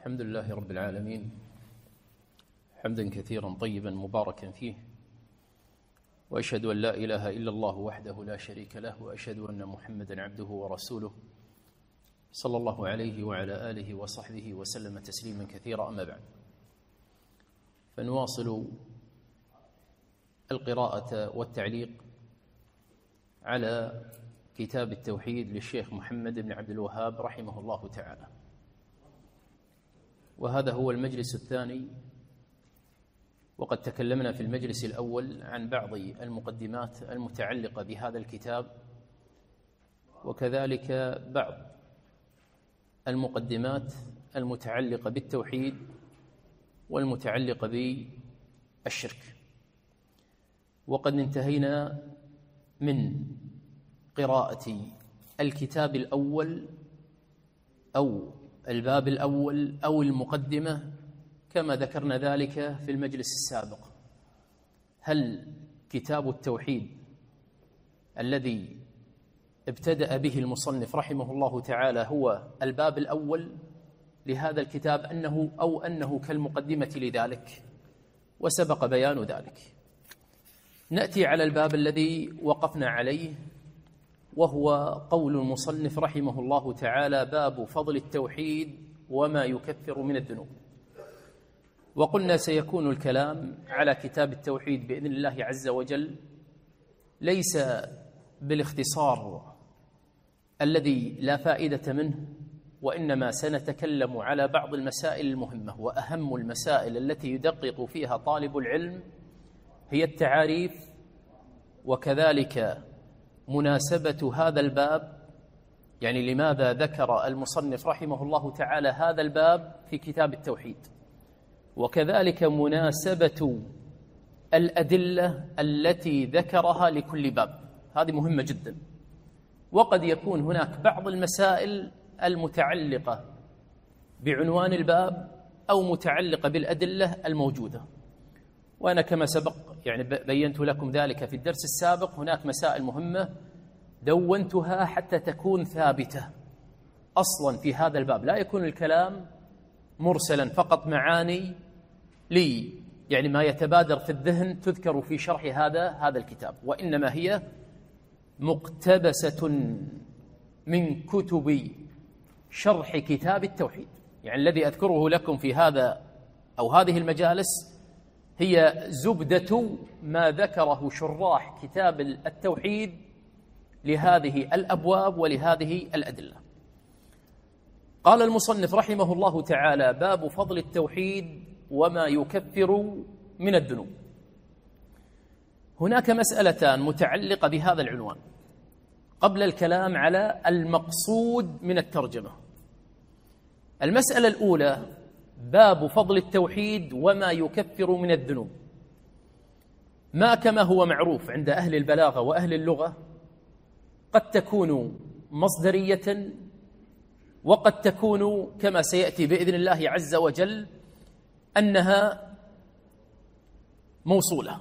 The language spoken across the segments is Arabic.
الحمد لله رب العالمين، حمدا كثيرا طيبا مباركا فيه، وأشهد أن لا إله إلا الله وحده لا شريك له، وأشهد أن محمدا عبده ورسوله صلى الله عليه وعلى آله وصحبه وسلم تسليما كثيرا. أما بعد، فنواصل القراءة والتعليق على كتاب التوحيد للشيخ محمد بن عبد الوهاب رحمه الله تعالى، وهذا هو المجلس الثاني. وقد تكلمنا في المجلس الأول عن بعض المقدمات المتعلقة بهذا الكتاب، وكذلك بعض المقدمات المتعلقة بالتوحيد والمتعلقة بالشرك. وقد انتهينا من قراءة الكتاب الأول أو الباب الأول أو المقدمة كما ذكرنا ذلك في المجلس السابق. هل كتاب التوحيد الذي ابتدأ به المصنف رحمه الله تعالى هو الباب الأول لهذا الكتاب أنه كالمقدمة لذلك؟ وسبق بيان ذلك. نأتي على الباب الذي وقفنا عليه، وهو قول المصنف رحمه الله تعالى: باب فضل التوحيد وما يكفر من الذنوب. وقلنا سيكون الكلام على كتاب التوحيد بإذن الله عز وجل ليس بالاختصار الذي لا فائدة منه، وإنما سنتكلم على بعض المسائل المهمة. وأهم المسائل التي يدقق فيها طالب العلم هي التعاريف، وكذلك مناسبة هذا الباب، يعني لماذا ذكر المصنف رحمه الله تعالى هذا الباب في كتاب التوحيد، وكذلك مناسبة الأدلة التي ذكرها لكل باب. هذه مهمة جدا. وقد يكون هناك بعض المسائل المتعلقة بعنوان الباب أو متعلقة بالأدلة الموجودة، وأنا كما سبق يعني بينت لكم ذلك في الدرس السابق. هناك مسائل مهمة دونتها حتى تكون ثابتة أصلا في هذا الباب، لا يكون الكلام مرسلا فقط معاني يعني ما يتبادر في الذهن تذكر في شرح هذا الكتاب، وإنما هي مقتبسة من كتب شرح كتاب التوحيد. يعني الذي أذكره لكم في هذا أو هذه المجالس هي زبدة ما ذكره شراح كتاب التوحيد لهذه الأبواب ولهذه الأدلة. قال المصنف رحمه الله تعالى: باب فضل التوحيد وما يكفر من الذنوب. هناك مسألتان متعلقة بهذا العنوان قبل الكلام على المقصود من الترجمة. المسألة الأولى: باب فضل التوحيد وما يكفر من الذنوب. ما كما هو معروف عند أهل البلاغة وأهل اللغة قد تكون مصدرية، وقد تكون كما سيأتي بإذن الله عز وجل أنها موصولة.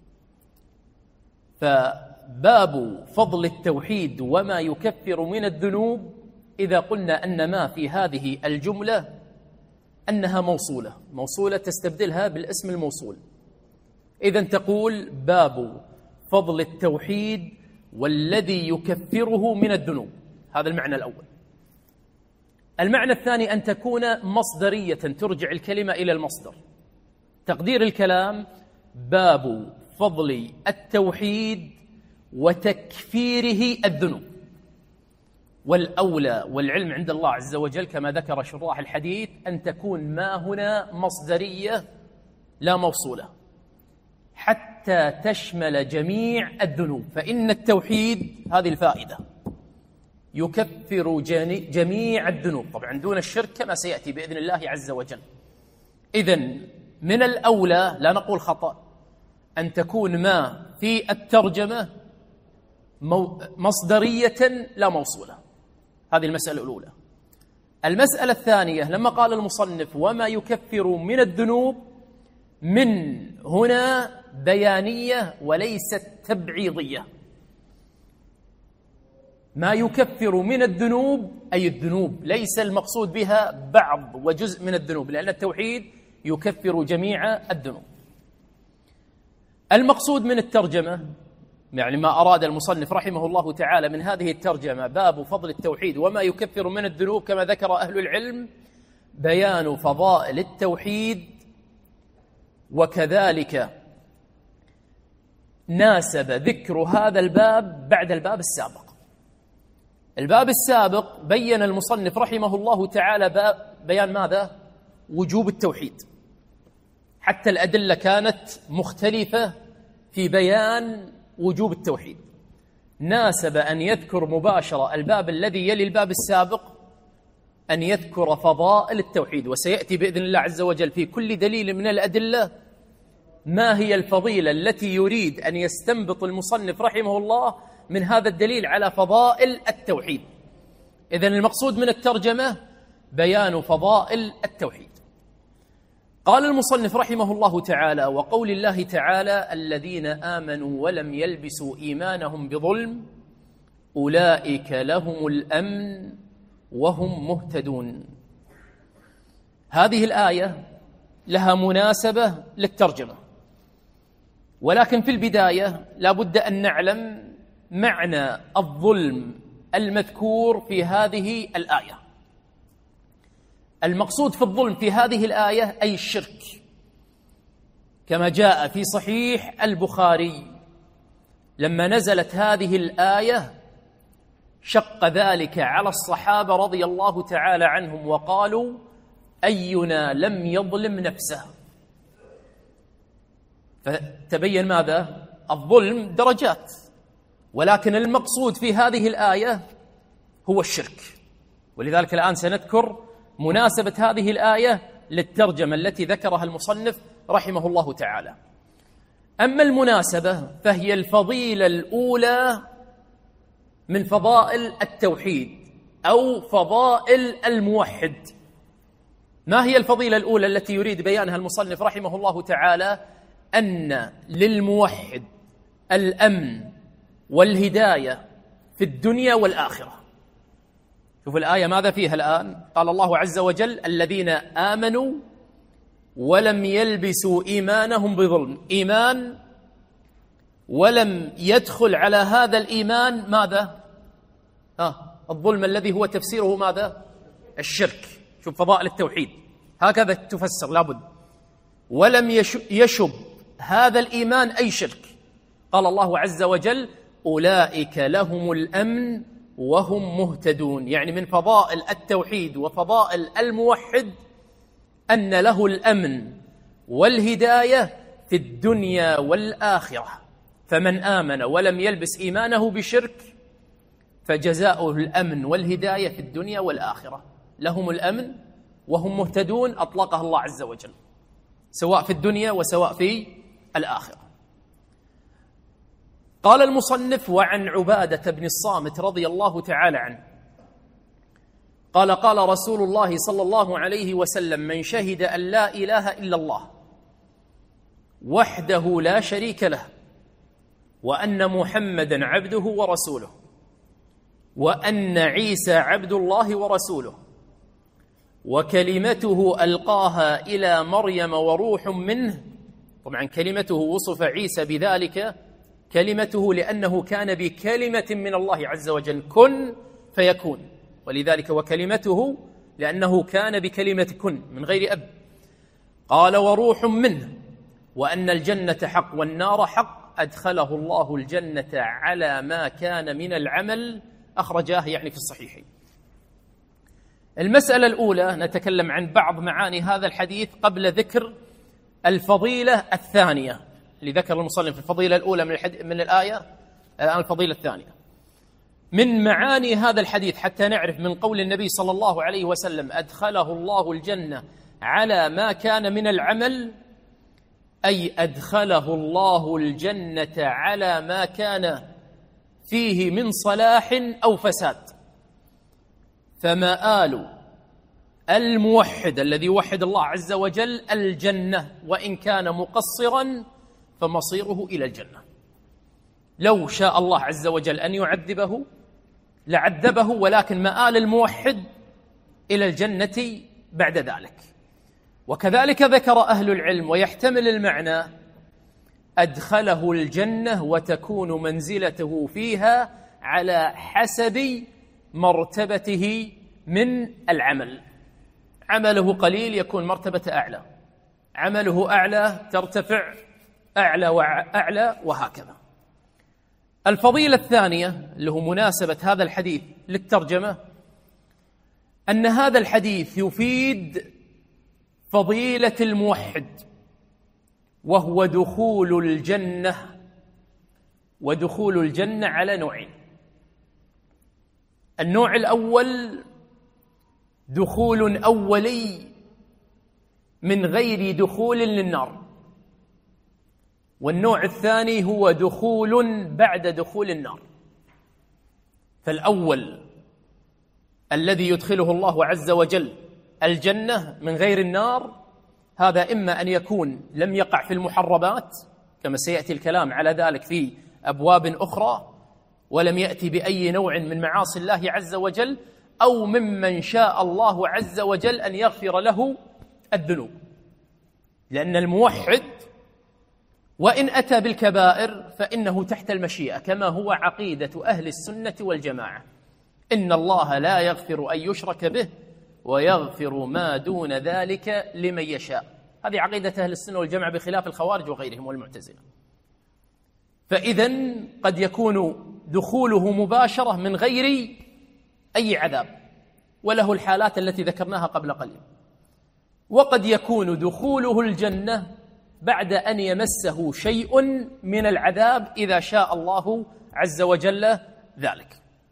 فباب فضل التوحيد وما يكفر من الذنوب، إذا قلنا أن ما في هذه الجملة أنها موصولة تستبدلها بالاسم الموصول، إذن تقول: باب فضل التوحيد والذي يكفره من الذنوب. هذا المعنى الأول. المعنى الثاني أن تكون مصدرية ترجع الكلمة إلى المصدر. تقدير الكلام: باب فضل التوحيد وتكفيره الذنوب. والأولى والعلم عند الله عز وجل كما ذكر شراح الحديث أن تكون ما هنا مصدرية لا موصولة حتى تشمل جميع الذنوب، فإن التوحيد هذه الفائدة يكفر جميع الذنوب، طبعا دون الشرك كما سيأتي بإذن الله عز وجل. إذن من الأولى، لا نقول خطأ، أن تكون ما في الترجمة مصدرية لا موصولة. هذه المسألة الأولى. المسألة الثانية: لما قال المصنف وما يكفر من الذنوب، من هنا بيانية وليست تبعيضية. ما يكفر من الذنوب، أي الذنوب، ليس المقصود بها بعض وجزء من الذنوب، لأن التوحيد يكفر جميع الذنوب. المقصود من الترجمة، يعني ما أراد المصنف رحمه الله تعالى من هذه الترجمة، باب فضل التوحيد وما يكفر من الذنوب كما ذكر أهل العلم، بيان فضائل التوحيد، وكذلك ناسب ذكر هذا الباب بعد الباب السابق. الباب السابق بين المصنف رحمه الله تعالى بيان ماذا؟ وجوب التوحيد، حتى الأدلة كانت مختلفة في بيان وجوب التوحيد. ناسب أن يذكر مباشرة الباب الذي يلي الباب السابق، أن يذكر فضائل التوحيد، وسيأتي بإذن الله عز وجل في كل دليل من الأدلة ما هي الفضيلة التي يريد أن يستنبط المصنف رحمه الله من هذا الدليل على فضائل التوحيد. إذن المقصود من الترجمة بيان فضائل التوحيد. قال المصنف رحمه الله تعالى: وقول الله تعالى: الذين آمنوا ولم يلبسوا إيمانهم بظلم أولئك لهم الأمن وهم مهتدون. هذه الآية لها مناسبة للترجمة، ولكن في البداية لا بد أن نعلم معنى الظلم المذكور في هذه الآية. المقصود في الظلم في هذه الآية أي الشرك، كما جاء في صحيح البخاري لما نزلت هذه الآية شق ذلك على الصحابة رضي الله تعالى عنهم، وقالوا: أينا لم يظلم نفسه. فتبين ماذا؟ الظلم درجات، ولكن المقصود في هذه الآية هو الشرك. ولذلك الآن سنذكر مناسبة هذه الآية للترجمة التي ذكرها المصنف رحمه الله تعالى. أما المناسبة فهي الفضيلة الأولى من فضائل التوحيد أو فضائل الموحد. ما هي الفضيلة الأولى التي يريد بيانها المصنف رحمه الله تعالى؟ أن للموحد الأمن والهداية في الدنيا والآخرة. شوف الآية ماذا فيها الآن؟ قال الله عز وجل: الذين آمنوا ولم يلبسوا إيمانهم بظلم. إيمان ولم يدخل على هذا الإيمان ماذا؟ الظلم الذي هو تفسيره ماذا؟ الشرك. شوف فضائل التوحيد هكذا تفسر لابد. ولم يشب هذا الإيمان أي شرك. قال الله عز وجل: أولئك لهم الأمن وهم مهتدون. يعني من فضائل التوحيد وفضائل الموحد أن له الأمن والهداية في الدنيا والآخرة. فمن آمن ولم يلبس إيمانه بشرك فجزاؤه الأمن والهداية في الدنيا والآخرة. لهم الأمن وهم مهتدون أطلقها الله عز وجل، سواء في الدنيا وسواء في الآخرة. قال المصنف: وعن عبادة بن الصامت رضي الله تعالى عنه قال: قال رسول الله صلى الله عليه وسلم: من شهد أن لا إله إلا الله وحده لا شريك له وأن محمدا عبده ورسوله وأن عيسى عبد الله ورسوله وكلمته ألقاها إلى مريم وروح منه. طبعا كلمته وصف عيسى بذلك كلمته لأنه كان بكلمة من الله عز وجل، كن فيكون، ولذلك وكلمته لأنه كان بكلمة كن من غير أب. قال: وروح منه، وأن الجنة حق والنار حق، أدخله الله الجنة على ما كان من العمل، أخرجاه يعني في الصحيحين. المسألة الأولى نتكلم عن بعض معاني هذا الحديث قبل ذكر الفضيلة الثانية اللي ذكر المصنف. الفضيلة الأولى من الآية، الآن الفضيلة الثانية. من معاني هذا الحديث حتى نعرف من قول النبي صلى الله عليه وسلم: أدخله الله الجنة على ما كان من العمل، أي أدخله الله الجنة على ما كان فيه من صلاح أو فساد. فمآل الموحد الذي يوحد الله عز وجل الجنة، وإن كان مقصرا فمصيره إلى الجنة. لو شاء الله عز وجل أن يعذبه لعذبه، ولكن مآل الموحد إلى الجنة بعد ذلك. وكذلك ذكر أهل العلم ويحتمل المعنى أدخله الجنة وتكون منزلته فيها على حسب مرتبته من العمل. عمله قليل يكون مرتبة أعلى، عمله أعلى ترتفع أعلى وأعلى، وهكذا. الفضيلة الثانية اللي هو مناسبة هذا الحديث للترجمة أن هذا الحديث يفيد فضيلة الموحد، وهو دخول الجنة. ودخول الجنة على نوعين: النوع الأول دخول أولي من غير دخول للنار، والنوع الثاني هو دخول بعد دخول النار. فالأول الذي يدخله الله عز وجل الجنة من غير النار، هذا إما أن يكون لم يقع في المحرمات كما سيأتي الكلام على ذلك في أبواب أخرى، ولم يأتي بأي نوع من معاصي الله عز وجل، أو ممن شاء الله عز وجل أن يغفر له الذنوب. لأن الموحد وإن أتى بالكبائر فإنه تحت المشيئة، كما هو عقيدة أهل السنة والجماعة: إن الله لا يغفر أن يشرك به ويغفر ما دون ذلك لمن يشاء. هذه عقيدة أهل السنة والجماعة بخلاف الخوارج وغيرهم والمعتزلة. فإذن قد يكون دخوله مباشرة من غير أي عذاب، وله الحالات التي ذكرناها قبل قليل. وقد يكون دخوله الجنة بعد أن يمسه شيء من العذاب إذا شاء الله عز وجل ذلك.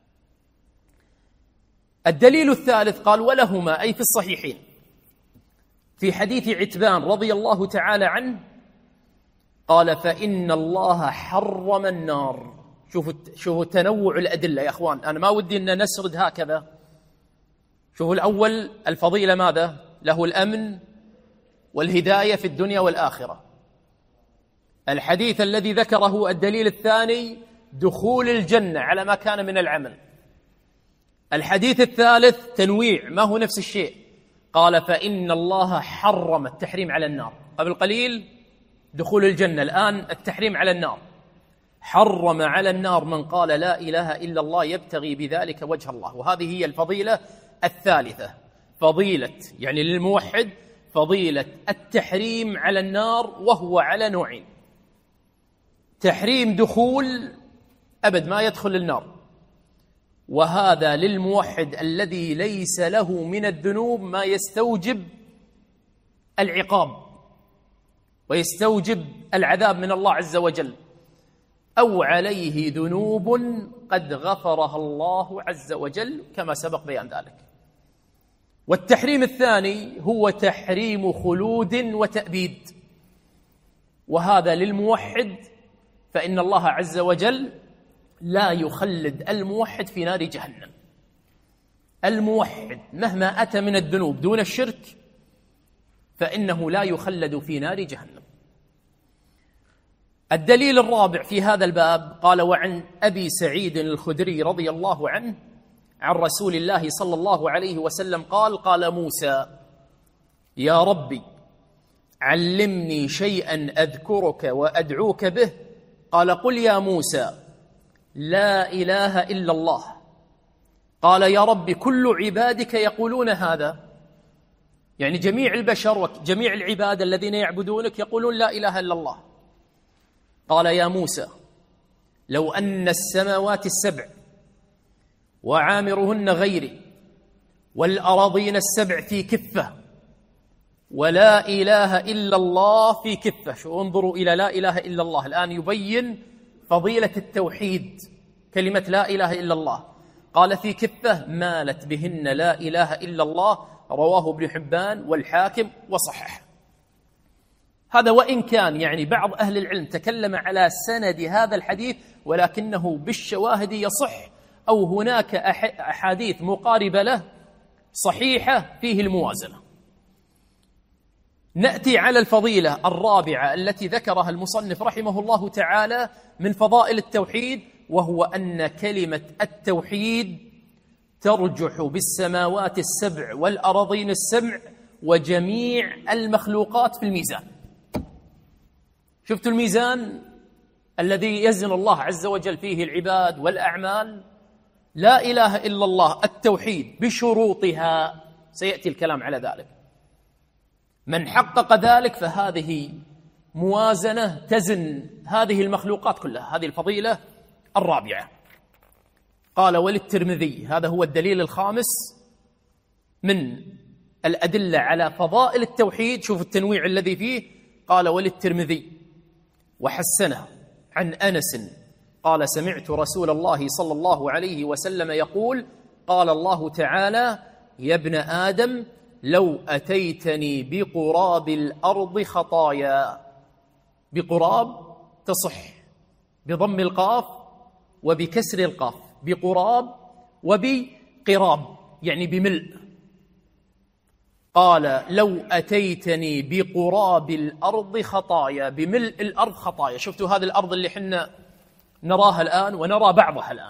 الدليل الثالث قال: ولهما، أي في الصحيحين، في حديث عتبان رضي الله تعالى عنه قال: فإن الله حرم النار. شوفوا تنوع الأدلة يا أخوان، أنا ما ودي أن نسرد هكذا. شوفوا الأول الفضيلة ماذا؟ له الأمن والهداية في الدنيا والآخرة. الحديث الذي ذكره الدليل الثاني دخول الجنة على ما كان من العمل. الحديث الثالث تنويع، ما هو نفس الشيء، قال: فإن الله حرم التحريم على النار. قبل قليل دخول الجنة، الآن التحريم على النار. حرم على النار من قال لا إله إلا الله يبتغي بذلك وجه الله. وهذه هي الفضيلة الثالثة، فضيلة يعني للموحد فضيلة التحريم على النار، وهو على نوعين: تحريم دخول أبد ما يدخل النار، وهذا للموحد الذي ليس له من الذنوب ما يستوجب العقاب ويستوجب العذاب من الله عز وجل، أو عليه ذنوب قد غفرها الله عز وجل كما سبق بيان ذلك. والتحريم الثاني هو تحريم خلود وتأبيد، وهذا للموحد، فإن الله عز وجل لا يخلد الموحد في نار جهنم. الموحد مهما أتى من الذنوب دون الشرك فإنه لا يخلد في نار جهنم. الدليل الرابع في هذا الباب قال: وعن أبي سعيد الخدري رضي الله عنه عن رسول الله صلى الله عليه وسلم قال: موسى: يا ربي علمني شيئا أذكرك وأدعوك به. قال: قل يا موسى لا إله إلا الله. قال: يا رب كل عبادك يقولون هذا، يعني جميع البشر وجميع العباد الذين يعبدونك يقولون لا إله إلا الله. قال: يا موسى لو أن السماوات السبع وعامرهن غيري والأراضين السبع في كفة ولا إله إلا الله في كفة. شو انظروا إلى لا إله إلا الله، الآن يبين فضيلة التوحيد، كلمة لا إله إلا الله. قال: في كفة مالت بهن لا إله إلا الله. رواه ابن حبان والحاكم وصححه. هذا وإن كان يعني بعض أهل العلم تكلم على سند هذا الحديث، ولكنه بالشواهد يصح، أو هناك أحاديث مقاربة له صحيحة فيه الموازنة. نأتي على الفضيلة الرابعة التي ذكرها المصنف رحمه الله تعالى من فضائل التوحيد، وهو أن كلمة التوحيد ترجح بالسماوات السبع والأراضين السبع وجميع المخلوقات في الميزان. شفتوا الميزان الذي يزن الله عز وجل فيه العباد والأعمال؟ لا إله إلا الله، التوحيد بشروطها، سيأتي الكلام على ذلك. من حقق ذلك فهذه موازنة تزن هذه المخلوقات كلها. هذه الفضيلة الرابعة. قال وللترمذي، هذا هو الدليل الخامس من الأدلة على فضائل التوحيد. شوف التنويع الذي فيه. قال وللترمذي وحسنه عن أنس قال سمعت رسول الله صلى الله عليه وسلم يقول قال الله تعالى يا ابن آدم لو أتيتني بقراب الأرض خطايا. بقراب تصح بضم القاف وبكسر القاف، بقراب وبقراب يعني بملء. قال لو أتيتني بقراب الأرض خطايا، بملء الأرض خطايا. شفتوا هذه الأرض اللي حنا نراها الآن ونرى بعضها الآن،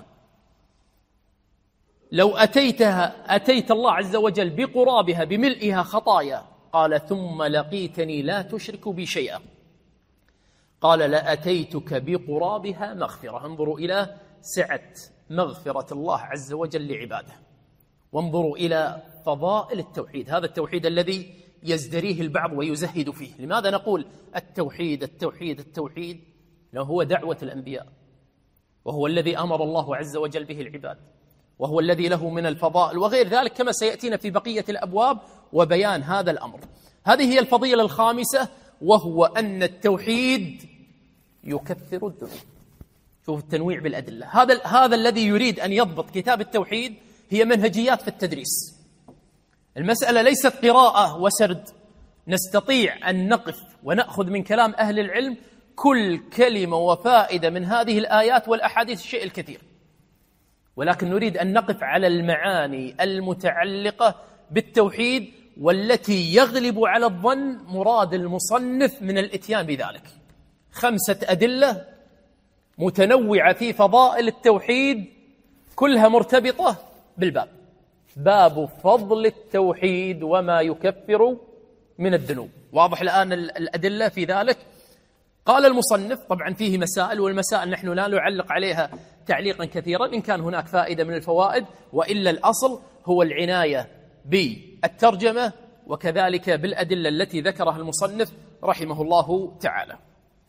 لو أتيت الله عز وجل بقرابها بملئها خطايا. قال ثم لقيتني لا تشرك بي شيئا. قال لأتيتك بقرابها مغفرة. انظروا إلى سعة مغفرة الله عز وجل لعباده، وانظروا إلى فضائل التوحيد. هذا التوحيد الذي يزدريه البعض ويزهد فيه. لماذا نقول التوحيد التوحيد التوحيد؟ لأنه هو دعوة الأنبياء، وهو الذي أمر الله عز وجل به العباد، وهو الذي له من الفضائل وغير ذلك كما سيأتينا في بقية الأبواب وبيان هذا الأمر. هذه هي الفضيلة الخامسة، وهو أن التوحيد يكفر الذنوب. شوف التنويع بالأدلة. هذا الذي يريد أن يضبط كتاب التوحيد هي منهجيات في التدريس. المسألة ليست قراءة وسرد، نستطيع أن نقف ونأخذ من كلام أهل العلم كل كلمة وفائدة من هذه الآيات والأحاديث الشيء الكثير، ولكن نريد أن نقف على المعاني المتعلقة بالتوحيد والتي يغلب على الظن مراد المصنف من الإتيان بذلك. 5 أدلة متنوعة في فضائل التوحيد كلها مرتبطة بالباب، باب فضل التوحيد وما يكفر من الذنوب. واضح الآن الأدلة في ذلك؟ قال المصنف طبعا فيه مسائل، والمسائل نحن لا نعلق عليها تعليقا كثيرا إن كان هناك فائدة من الفوائد، وإلا الأصل هو العناية بالترجمة وكذلك بالأدلة التي ذكرها المصنف رحمه الله تعالى.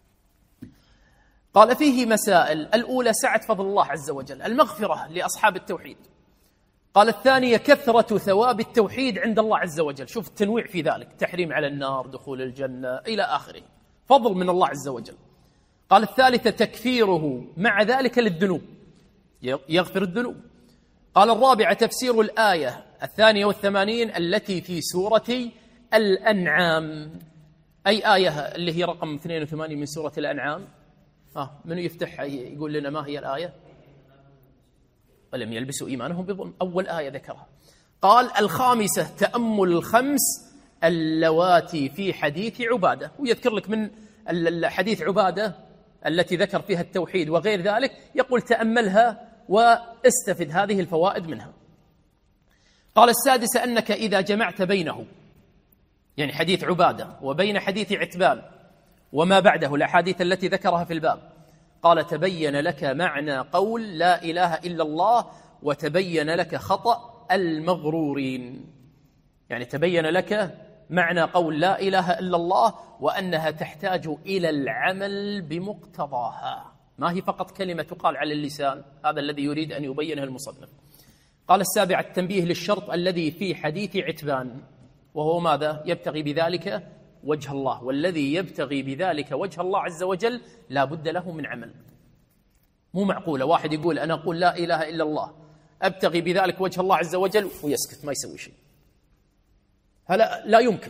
قال فيه مسائل. الأولى سعة فضل الله عز وجل، المغفرة لأصحاب التوحيد. قال الثانية كثرة ثواب التوحيد عند الله عز وجل. شوف التنويع في ذلك، تحريم على النار، دخول الجنة إلى آخره، فضل من الله عز وجل. قال الثالثة تكفيره مع ذلك للذنوب، يغفر الذنوب. قال الرابعة تفسير الآية 82 التي في سورة الأنعام. أي آية اللي هي رقم 82 من سورة الأنعام؟ من يفتحها يقول لنا ما هي الآية؟ ولم يلبسوا إيمانهم بظلم، أول آية ذكرها. قال الخامسة تأمل 5 اللواتي في حديث عبادة، ويذكر لك من الحديث عبادة التي ذكر فيها التوحيد وغير ذلك، يقول تأملها واستفد هذه الفوائد منها. قال السادسة أنك إذا جمعت بينه، يعني حديث عبادة، وبين حديث عتبان وما بعده الأحاديث التي ذكرها في الباب، قال تبين لك معنى قول لا إله إلا الله، وتبين لك خطأ المغرورين. يعني تبين لك معنى قول لا إله إلا الله وأنها تحتاج إلى العمل بمقتضاها، ما هي فقط كلمة تقال على اللسان. هذا الذي يريد أن يبينه المصنف. قال السابع التنبيه للشرط الذي في حديث عتبان، وهو ماذا؟ يبتغي بذلك وجه الله، والذي يبتغي بذلك وجه الله عز وجل لا بد له من عمل. مو معقولة واحد يقول أنا أقول لا إله إلا الله أبتغي بذلك وجه الله عز وجل ويسكت ما يسوي شيء، هذا لا يمكن.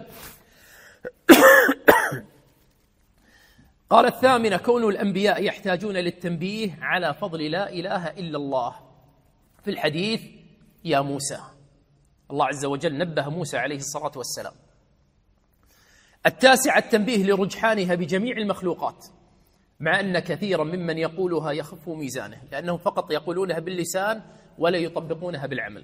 قال الثامنة كون الأنبياء يحتاجون للتنبيه على فضل لا إله إلا الله. في الحديث يا موسى، الله عز وجل نبه موسى عليه الصلاة والسلام. التاسع التنبيه لرجحانها بجميع المخلوقات، مع أن كثيرا ممن يقولها يخف ميزانه، لأنهم فقط يقولونها باللسان ولا يطبقونها بالعمل.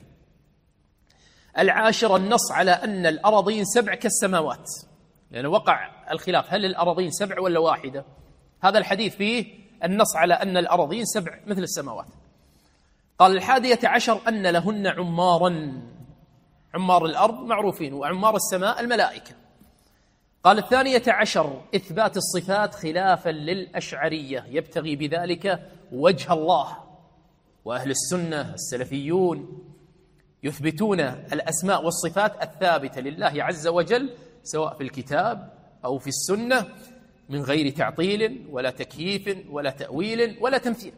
العاشر النص على أن الأراضين 7 كالسماوات، لأن وقع الخلاف هل الأراضين 7 ولا واحدة. هذا الحديث فيه النص على أن الأراضين 7 مثل السماوات. قال 11 أن لهن عمارا، عمار الأرض معروفين، وعمار السماء الملائكة. قال 12 إثبات الصفات خلافا للأشعرية، يبتغي بذلك وجه الله. وأهل السنة السلفيون يثبتون الأسماء والصفات الثابتة لله عز وجل سواء في الكتاب أو في السنة من غير تعطيل ولا تكييف ولا تأويل ولا تمثيل.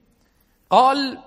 قال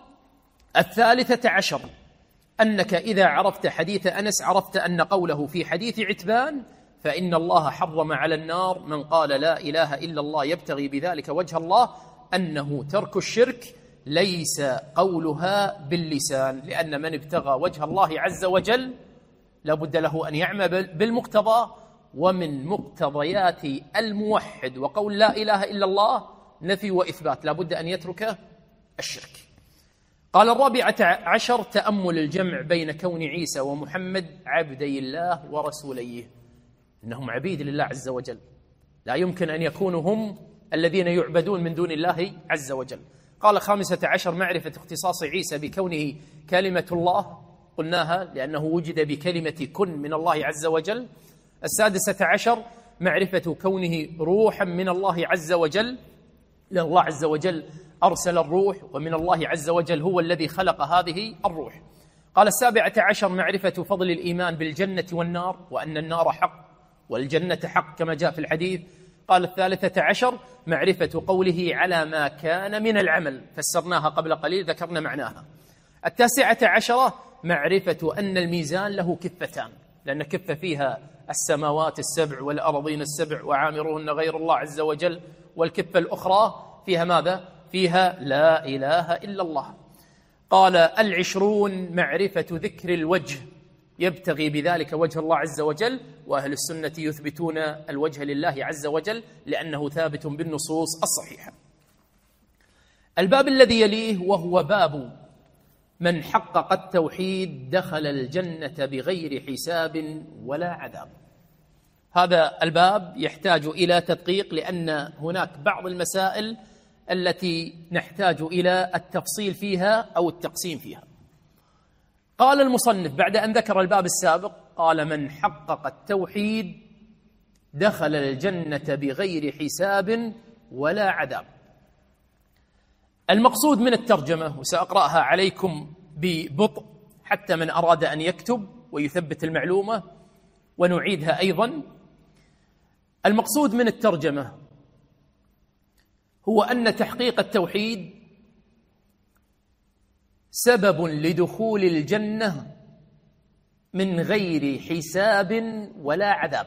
13 أنك إذا عرفت حديث أنس عرفت أن قوله في حديث عتبان فإن الله حرم على النار من قال لا إله إلا الله يبتغي بذلك وجه الله، أنه ترك الشرك ليس قولها باللسان، لأن من ابتغى وجه الله عز وجل لابد له أن يعمل بالمقتضى، ومن مقتضيات الموحد وقول لا إله إلا الله نفي وإثبات، لابد أن يترك الشرك. قال 14 تأمل الجمع بين كون عيسى ومحمد عبدي الله ورسوليه، إنهم عبيد لله عز وجل، لا يمكن أن يكونوا هم الذين يعبدون من دون الله عز وجل. قال 15 معرفة اختصاص عيسى بكونه كلمة الله، قلناها لأنه وجد بكلمة كن من الله عز وجل. 16 معرفة كونه روحا من الله عز وجل، لأن الله عز وجل أرسل الروح، ومن الله عز وجل هو الذي خلق هذه الروح. قال 17 معرفة فضل الإيمان بالجنة والنار، وأن النار حق والجنة حق كما جاء في الحديث. قال 13 معرفة قوله على ما كان من العمل، فسرناها قبل قليل ذكرنا معناها. 19 معرفة أن الميزان له كفتان، لأن كفة فيها السماوات 7 والأرضين 7 وعامرهن غير الله عز وجل، والكفة الأخرى فيها ماذا؟ فيها لا إله إلا الله. قال 20 معرفة ذكر الوجه، يبتغي بذلك وجه الله عز وجل، وأهل السنة يثبتون الوجه لله عز وجل لأنه ثابت بالنصوص الصحيحة. الباب الذي يليه وهو باب من حقق التوحيد دخل الجنة بغير حساب ولا عذاب. هذا الباب يحتاج إلى تدقيق، لأن هناك بعض المسائل التي نحتاج إلى التفصيل فيها أو التقسيم فيها. قال المصنف بعد أن ذكر الباب السابق قال من حقق التوحيد دخل الجنة بغير حساب ولا عذاب. المقصود من الترجمة، وسأقرأها عليكم ببطء حتى من أراد أن يكتب ويثبت المعلومة ونعيدها أيضا. المقصود من الترجمة هو أن تحقيق التوحيد سبب لدخول الجنة من غير حساب ولا عذاب.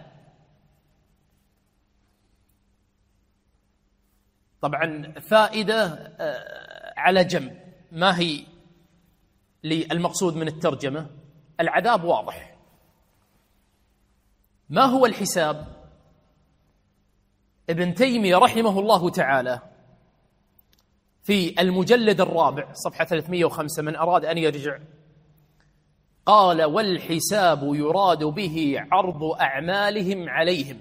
طبعا فائدة على جنب، ما هي للمقصود من الترجمة؟ العذاب واضح. ما هو الحساب؟ ابن تيمية رحمه الله تعالى في المجلد الرابع صفحة 305 من أراد أن يرجع قال والحساب يراد به عرض أعمالهم عليهم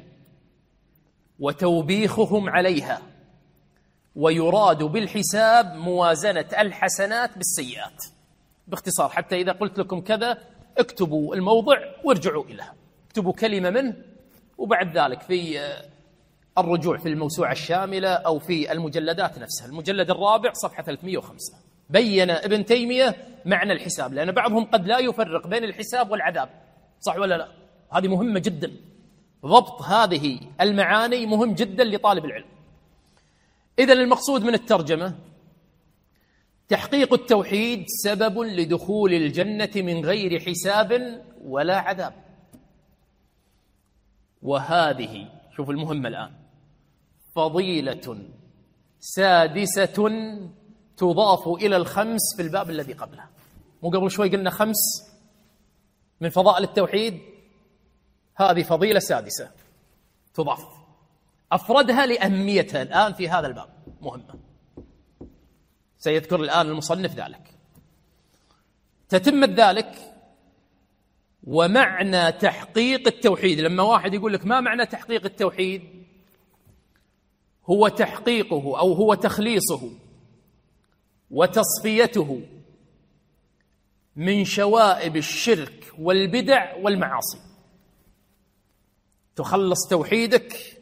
وتوبيخهم عليها، ويراد بالحساب موازنة الحسنات بالسيئات. باختصار حتى إذا قلت لكم كذا اكتبوا الموضع وارجعوا إليه، اكتبوا كلمة منه، وبعد ذلك في الرجوع في الموسوعة الشاملة أو في المجلدات نفسها. المجلد الرابع صفحة 305 بين ابن تيمية معنى الحساب، لأن بعضهم قد لا يفرق بين الحساب والعذاب، صح ولا لا؟ هذه مهمة جدا، ضبط هذه المعاني مهم جدا لطالب العلم. إذن المقصود من الترجمة تحقيق التوحيد سبب لدخول الجنة من غير حساب ولا عذاب. وهذه شوف المهمة الآن فضيلة سادسة تضاف إلى الخمس في الباب الذي قبله. مو قبل شوي قلنا 5 من فضائل التوحيد، هذه فضيلة سادسة تضاف، أفردها لأهميتها الآن في هذا الباب، مهمة سيذكر الآن المصنف ذلك. تتمة ذلك ومعنى تحقيق التوحيد. لما واحد يقول لك ما معنى تحقيق التوحيد، هو تحقيقه أو هو تخليصه وتصفيته من شوائب الشرك والبدع والمعاصي. تخلص توحيدك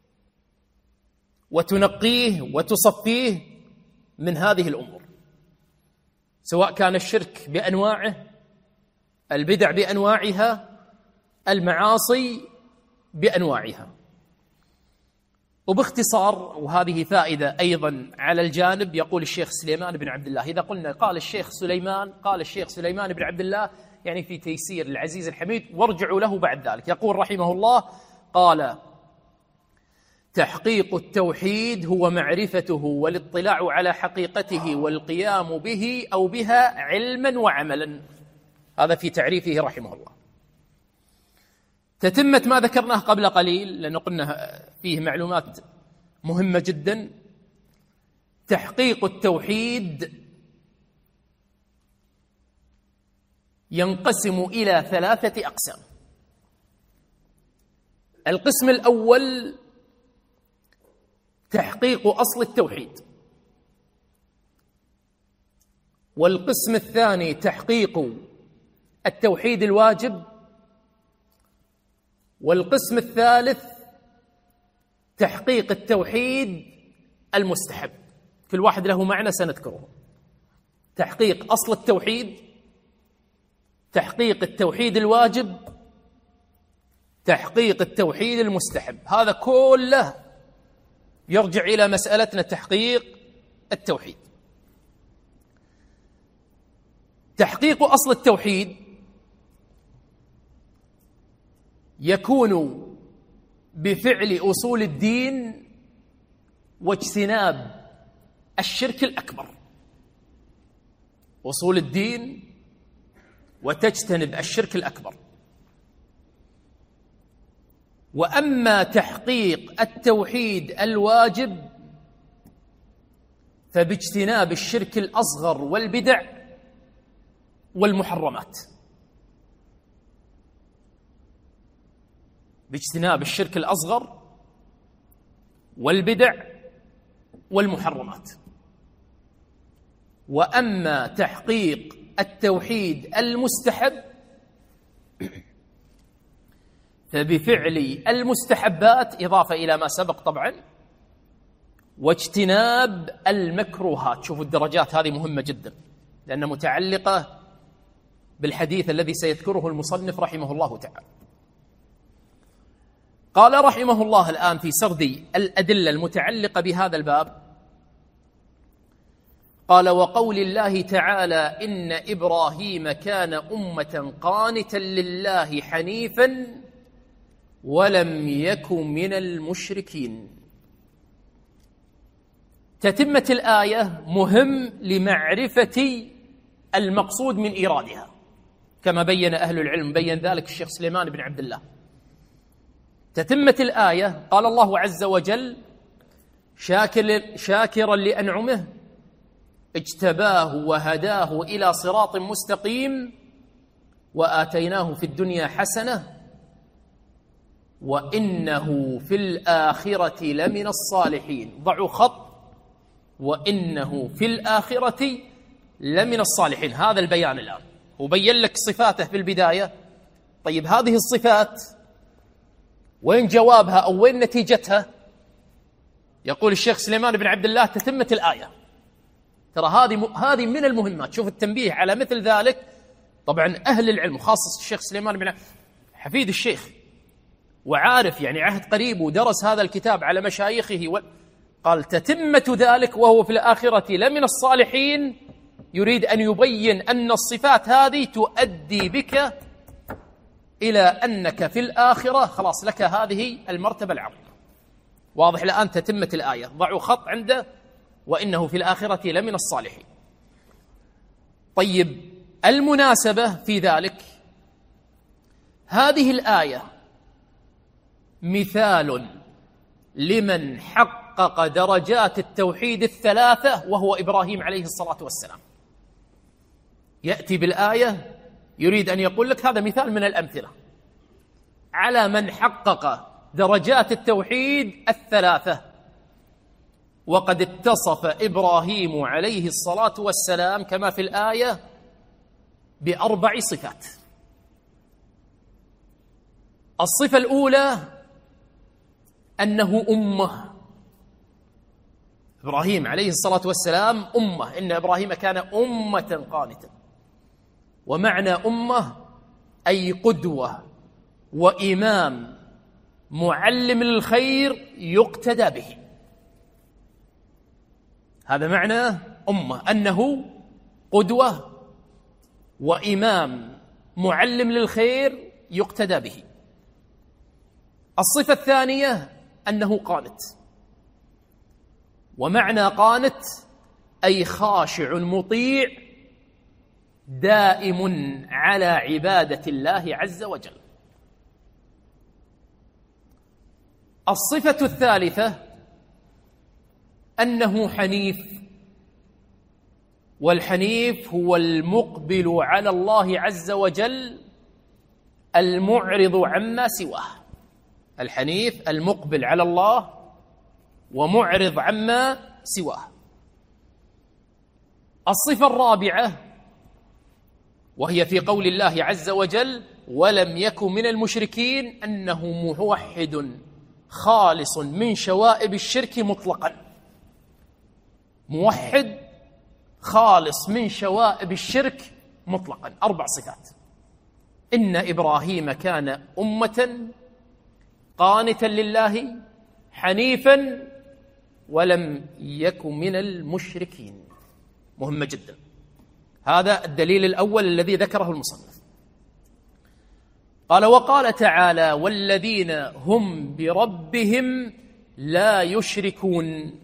وتنقيه وتصفيه من هذه الأمور، سواء كان الشرك بأنواعه، البدع بأنواعها، المعاصي بأنواعها. وباختصار، وهذه فائدة أيضا على الجانب، يقول الشيخ سليمان بن عبد الله، إذا قلنا قال الشيخ سليمان بن عبد الله يعني في تيسير العزيز الحميد، وارجعوا له بعد ذلك. يقول رحمه الله: قال: تحقيق التوحيد هو معرفته والاطلاع على حقيقته والقيام به أو بها علما وعملا. هذا في تعريفه رحمه الله. تتمة ما ذكرناه قبل قليل، لأنه قلنا فيه معلومات مهمة جدا. تحقيق التوحيد ينقسم إلى 3 أقسام. القسم الأول تحقيق أصل التوحيد، والقسم الثاني تحقيق التوحيد الواجب، والقسم الثالث تحقيق التوحيد المستحب. كل واحد له معنى سنذكره. تحقيق أصل التوحيد، تحقيق التوحيد الواجب، تحقيق التوحيد المستحب. هذا كله يرجع إلى مسألتنا تحقيق التوحيد. تحقيق أصل التوحيد يكون بفعل أصول الدين واجتناب الشرك الأكبر. أصول الدين وتجتنب الشرك الأكبر. وأما تحقيق التوحيد الواجب فباجتناب الشرك الأصغر والبدع والمحرمات. باجتناب الشرك الأصغر والبدع والمحرمات. وأما تحقيق التوحيد المستحب فبفعل المستحبات إضافة إلى ما سبق طبعا، واجتناب المكروهات. شوفوا الدرجات هذه مهمة جدا، لأنها متعلقة بالحديث الذي سيذكره المصنف رحمه الله تعالى. قال رحمه الله الآن في سرد الأدلة المتعلقة بهذا الباب، قال: وقول الله تعالى: إن إبراهيم كان أمة قانتا لله حنيفا ولم يكن من المشركين. تتمة الآية مهم لمعرفة المقصود من إيرادها، كما بين أهل العلم، بين ذلك الشيخ سليمان بن عبد الله. تتمة الآية: قال الله عز وجل: شاكرا لأنعمه اجتباه وهداه إلى صراط مستقيم وآتيناه في الدنيا حسنة وإنه في الآخرة لمن الصالحين. ضعوا خط: وإنه في الآخرة لمن الصالحين. هذا البيان الآن، وبين لك صفاته في البداية. طيب هذه الصفات وين جوابها أو وين نتيجتها؟ يقول الشيخ سليمان بن عبد الله: تتمة الآية. ترى هذه من المهمات. شوف التنبيه على مثل ذلك. طبعا أهل العلم وخاصة الشيخ سليمان بن حفيد الشيخ وعارف، يعني عهد قريب، ودرس هذا الكتاب على مشايخه قال: تتمة ذلك وهو في الآخرة لمن الصالحين. يريد أن يبين أن الصفات هذه تؤدي بك إلى أنك في الآخرة خلاص لك هذه المرتبة العظيمة. واضح الآن تتمة الآية. ضعوا خط عنده: وإنه في الآخرة لمن الصالحين. طيب المناسبة في ذلك، هذه الآية مثال لمن حقق درجات التوحيد الثلاثة وهو إبراهيم عليه الصلاة والسلام. يأتي بالآية يريد أن يقول لك هذا مثال من الأمثلة على من حقق درجات التوحيد الثلاثة. وقد اتصف إبراهيم عليه الصلاة والسلام كما في الآية ب4 صفات. الصفة الأولى أنه أمة. إبراهيم عليه الصلاة والسلام أمة، إن إبراهيم كان أمة قانتا. ومعنى أمة أي قدوة وإمام معلم للخير يقتدى به. هذا معنى أمة، أنه قدوة وإمام معلم للخير يقتدى به. الصفة الثانية أنه قانت، ومعنى قانت أي خاشع مطيع دائم على عبادة الله عز وجل. الصفة الثالثة أنه حنيف، والحنيف هو المقبل على الله عز وجل المعرض عما سواه. الحنيف المقبل على الله ومعرض عما سواه. الصفة الرابعة وهي في قول الله عز وجل ولم يكن من المشركين أنه موحد خالص من شوائب الشرك مطلقا. موحد خالص من شوائب الشرك مطلقا. 4 صفات. إن إبراهيم كان أمة قانتا لله حنيفا ولم يكن من المشركين. مهمة جدا. هذا الدليل الأول الذي ذكره المصنف. قال وقال تعالى والذين هم بربهم لا يشركون.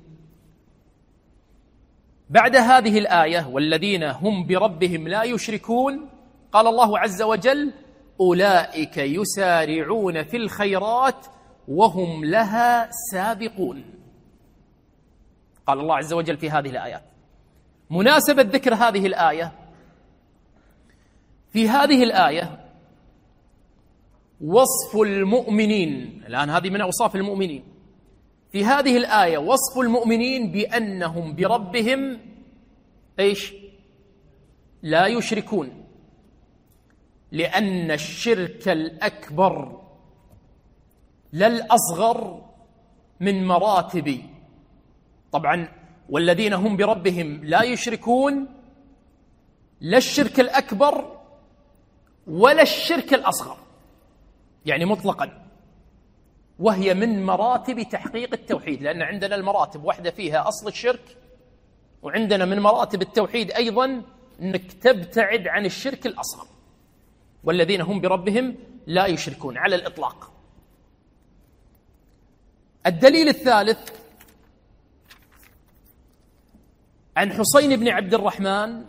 بعد هذه الآية والذين هم بربهم لا يشركون قال الله عز وجل أولئك يسارعون في الخيرات وهم لها سابقون. قال الله عز وجل في هذه الآيات. مناسبة ذكر هذه الآية، في هذه الآية وصف المؤمنين. الآن هذه من أوصاف المؤمنين. في هذه الآية وصف المؤمنين بأنهم بربهم إيش؟ لا يشركون، لأن الشرك الأكبر لا الأصغر من مراتب. طبعا والذين هم بربهم لا يشركون لا الشرك الأكبر ولا الشرك الأصغر، يعني مطلقا، وهي من مراتب تحقيق التوحيد. لأن عندنا المراتب واحدة فيها أصل الشرك، وعندنا من مراتب التوحيد أيضا أنك تبتعد عن الشرك الأصغر. والذين هم بربهم لا يشركون على الإطلاق. الدليل الثالث عن حسين بن عبد الرحمن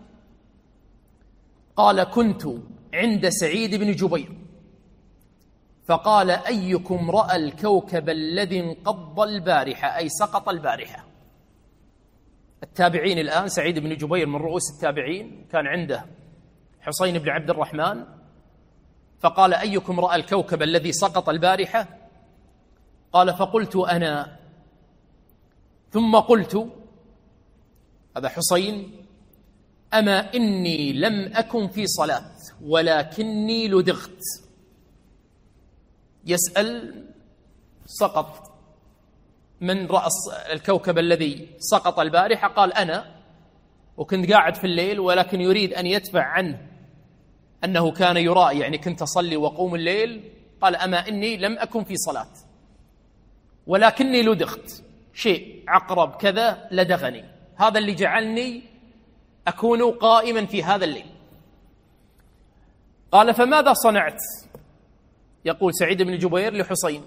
قال كنت عند سعيد بن جبير فقال أيكم رأى الكوكب الذي انقض البارحة، أي سقط البارحة. التابعين الآن سعيد بن جبير من رؤوس التابعين، كان عنده حسين بن عبد الرحمن فقال أيكم رأى الكوكب الذي سقط البارحة؟ قال فقلت أنا، ثم قلت، هذا حسين، أما إني لم أكن في صلاة ولكني لدغت. يسأل سقط من رأس الكوكب الذي سقط البارحة؟ قال أنا، وكنت قاعد في الليل، ولكن يريد أن يدفع عنه أنه كان يرائي، يعني كنت أصلي وقوم الليل. قال أما إني لم أكن في صلاة ولكني لدغت، شيء عقرب كذا لدغني، هذا اللي جعلني أكون قائما في هذا الليل. قال فماذا صنعت؟ يقول سعيد بن جبير لحسين.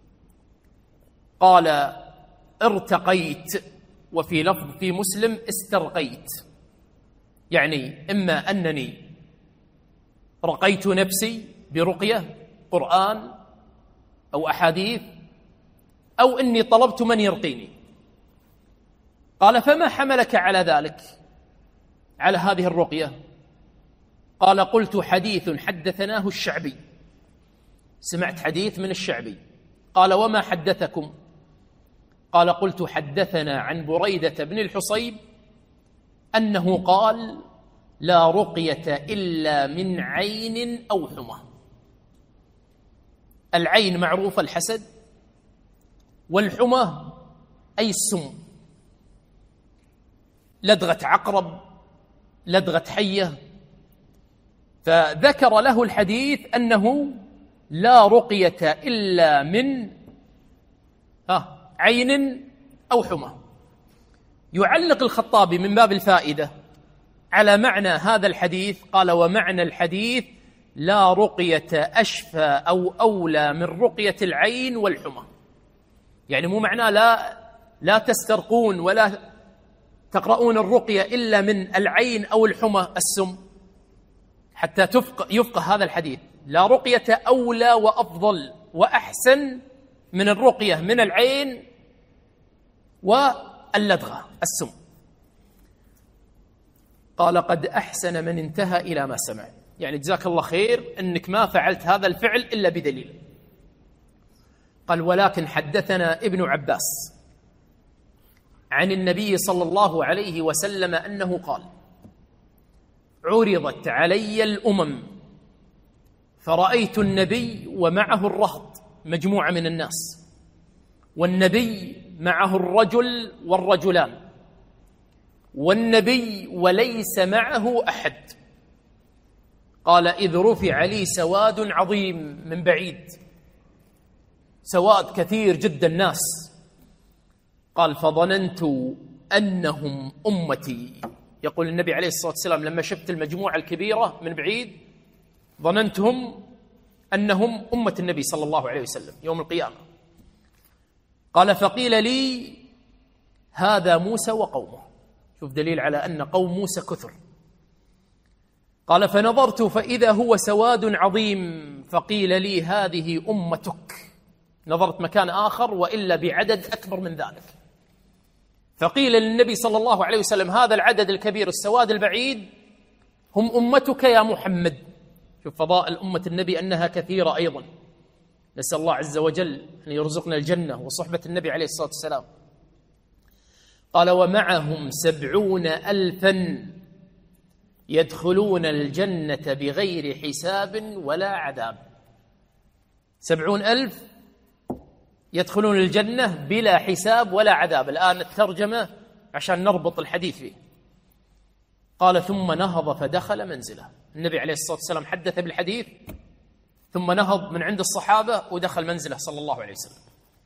قال ارتقيت، وفي لفظ في مسلم استرقيت، يعني إما أنني رقيت نفسي برقية قرآن أو أحاديث، أو إني طلبت من يرقيني. قال فما حملك على ذلك، على هذه الرقية؟ قال قلت حديث حدثناه الشعبي، سمعت حديث من الشعبي. قال وما حدثكم؟ قال قلت حدثنا عن بريدة بن الحصيب أنه قال لا رقية إلا من عين أو حمى. العين معروف الحسد، والحمى أي السم، لدغة عقرب، لدغة حية. فذكر له الحديث أنه لا رقية إلا من عين أو حمى. يعلق الخطابي من باب الفائدة على معنى هذا الحديث، قال ومعنى الحديث لا رقية أشفى أو أولى من رقية العين والحمى. يعني مو معناه لا تسترقون ولا تقرؤون الرقية إلا من العين أو الحمى السم، حتى يفقه هذا الحديث. لا رقية أولى وأفضل وأحسن من الرقية من العين واللدغة السم. قال قد أحسن من انتهى إلى ما سمع، يعني جزاك الله خير أنك ما فعلت هذا الفعل إلا بدليل. قال ولكن حدثنا ابن عباس عن النبي صلى الله عليه وسلم أنه قال عرضت علي الأمم فرأيت النبي ومعه الرهط، مجموعة من الناس، والنبي معه الرجل والرجلان، والنبي وليس معه أحد. قال إذ رفع لي سواد عظيم من بعيد، سواد كثير جدا ناس. قال فظننت أنهم أمتي، يقول النبي عليه الصلاة والسلام لما شفت المجموعة الكبيرة من بعيد ظننتهم أنهم أمة النبي صلى الله عليه وسلم يوم القيامة. قال فقيل لي هذا موسى وقومه، شوف دليل على أن قوم موسى كثر. قال فنظرت فإذا هو سواد عظيم فقيل لي هذه أمتك. نظرت مكان آخر وإلا بعدد أكبر من ذلك، فقيل للنبي صلى الله عليه وسلم هذا العدد الكبير السواد البعيد هم أمتك يا محمد. شوف فضائل أمة النبي أنها كثيرة أيضا. نسأل الله عز وجل أن يرزقنا الجنة وصحبة النبي عليه الصلاة والسلام. قال ومعهم 70,000 يدخلون الجنة بغير حساب ولا عذاب. 70,000 يدخلون الجنة بلا حساب ولا عذاب. الآن الترجمة عشان نربط الحديث فيه. قال ثم نهض فدخل منزله. النبي عليه الصلاة والسلام حدث بالحديث ثم نهض من عند الصحابة ودخل منزله صلى الله عليه وسلم.